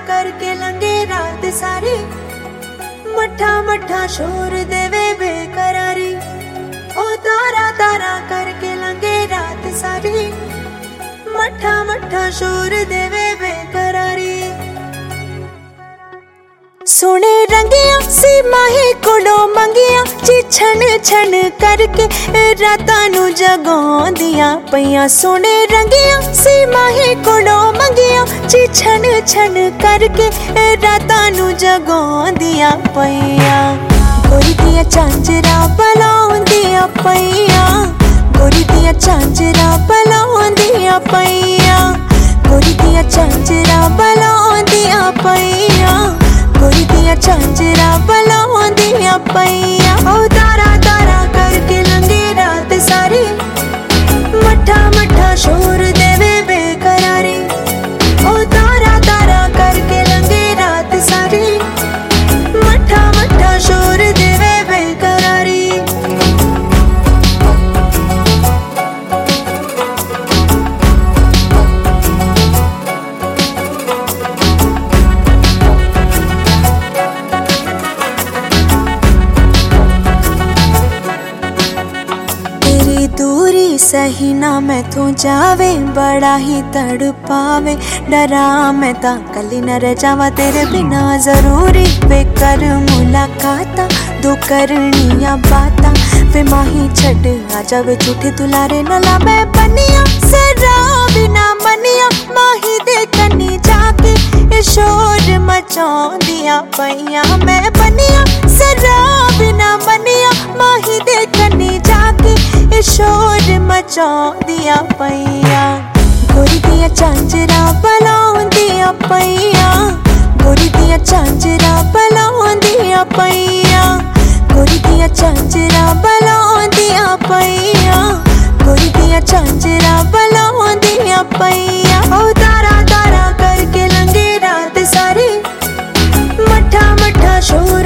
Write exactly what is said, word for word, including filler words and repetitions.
करके लंघे रात सारी, मठा मठा शोर देवे बेकरारी। ओ तारा तारा करके लंघे रात सारी, मठा मठा शोर देवे बेकरारी। सोने रंगिया सी माही कोलो मंगिया, जी छन छन करके रातां नू जगाउंदियां पईयां। सोने रंगिया सी माही कोलो मंगिया, जी छन छन करके रातां नू जगाउंदियां पईयां। गोरी दियां झांजरा बलाउंदियां पईयां, गोरी दियां झांजरा बलाउंदियां पईयां, गोरी दियां झांजरा बलाउंदियां पईयां, गोरी दियां झांजरा बलाउंदियां पईयां। ओ तारा तारा करके लंघे रात सारी, मठा मठा शोर देवे बेकरारी। ओ तारा तारा करके लंघे रात सारी, मठा मठा शोर देवे बेकरारी। दूरी सही ना मैं तू जावे, बड़ा ही तड़पावे। डरा मैं ता कली न रह जावा तेरे बिना, जरूरी वे कर मुलाकाता, दो करनिया बाता। वे माही छड़ आ जावे झूठे दुलारे न लावे बनिया, सरा बिना मनिया माही दे कनी जाके ए शोर मचाउंदियां पईयां। मैं बनिया सरा बिना मनिया माही दे कनी जाके ए शोर मचाउंदियां पईयां। गोरी दियां झांजरा बलाउंदियां पईयां, गोरी दियां झांजरा बलाउंदियां पईयां, गोरी दियां झांजरा बलाउंदियां पईयां, गोरी दियां झांजरा बलाउंदियां पईयां। ओ तारा तारा करके लंघे रात सारी, मठा मठा शोर